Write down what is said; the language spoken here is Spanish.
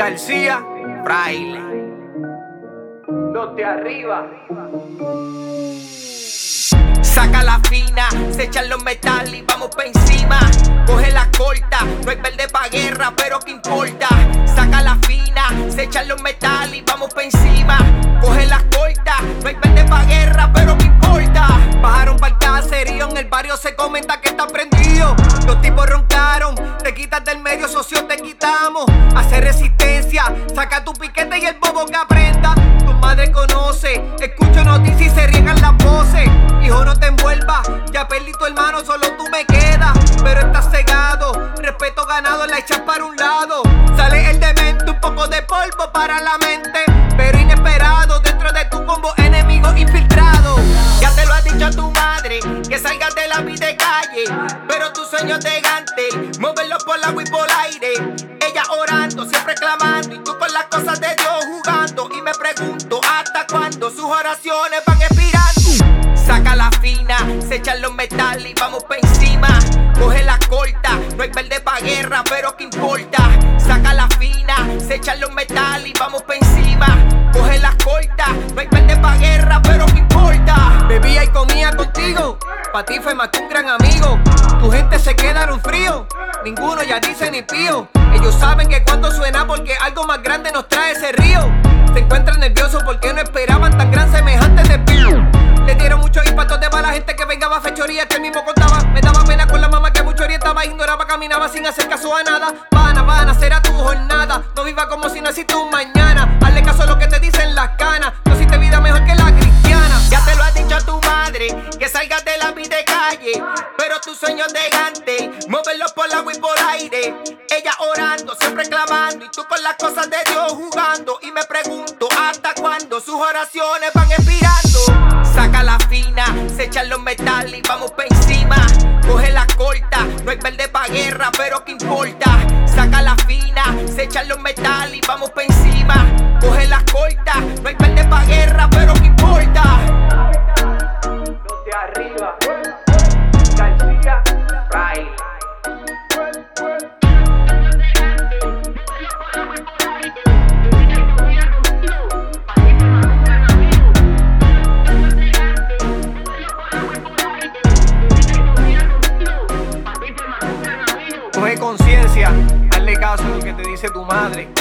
García, Fraile. Los de arriba. Saca la fina, se echan los metales y vamos pa' encima. Coge la corta, no hay verde pa' guerra, pero qué importa. Saca la fina, se echan los metales y vamos pa' encima. Coge la corta, no hay verde pa' guerra, pero qué importa. Bajaron pa'l caserío, en el barrio se comenta que está prendido. Los tipos roncaron, te quitas del medio, socio, te quitamos. Hace resistencia, saca tu piquete y el bobo que aprenda. Tu madre conoce, escucho noticias y se riegan las voces. Hijo, no te envuelvas, ya perdí tu hermano, solo tú me quedas. Pero estás cegado, respeto ganado, la echas para un lado. Sale el demente, un poco de polvo para la mente, pero inesperado dentro de tu combo, enemigo infiltrado. Ya te lo ha dicho tu madre, que salgas de la vida de calle, pero tus sueños de gante, moverlos por agua y por aire. Ella orando, siempre clamando, y tú con las cosas de Dios jugando. Y me pregunto, ¿hasta cuándo sus oraciones van expirando? Saca la fina, se echan los metales y vamos pa' encima. Coge la corta, no hay verde pa' guerra, pero qué importa. Saca la fina, se echan los metales y vamos pa' encima. Coge la corta, no hay verde pa' guerra, pero qué importa. Bebía y comía contigo, pa' ti fue más que un gran amigo. Tu gente se quedaron fríos, ninguno ya dice ni pío. Ellos saben que cuando suena porque algo más grande nos trae ese río. Se encuentran nerviosos porque no esperaban tan gran semejante desvío. Le dieron muchos impactos de bala a gente que vengaba fechoría, que él mismo contaba. Me daba pena con la mamá que mucho orientaba, ignoraba, caminaba sin hacer caso a nada. Vana, será tu jornada. No viva como si no existe un mañana. Hazle caso a lo que te dicen las canas. No existe vida mejor que la cristiana. Ya te lo ha dicho tu madre, que salgas de la vida de calle, pero tus sueños de gante, moverlos por agua y por aire. Ella orando, siempre clamando, y tú con las cosas de Dios jugando. Y me pregunto, ¿hasta cuándo sus oraciones van expirando? Saca la fina, se echan los metales y vamos pa' encima. Coge la corta, no hay verde pa' guerra, pero qué importa. Saca la fina, se echan los metales y vamos pa' encima. Coge la corta, no hay verde pa' guerra, pero qué importa. Los de arriba. García, Fraile. Coge conciencia, hazle caso a lo que te dice tu madre.